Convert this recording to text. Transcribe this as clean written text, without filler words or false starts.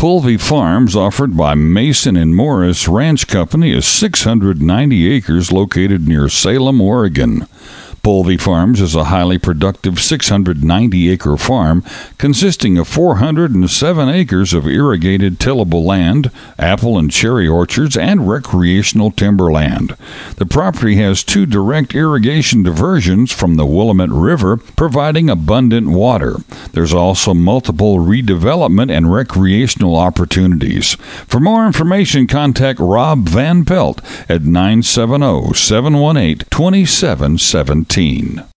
Pulvey Farms, offered by Mason and Morris Ranch Company, is 690 acres located near Salem, Oregon. Pulvey Farms is a highly productive 690-acre farm consisting of 407 acres of irrigated tillable land, apple and cherry orchards, and recreational timberland. The property has 2 direct irrigation diversions from the Willamette River, providing abundant water. There's also multiple redevelopment and recreational opportunities. For more information, contact Rob Van Pelt at 970-718-2717.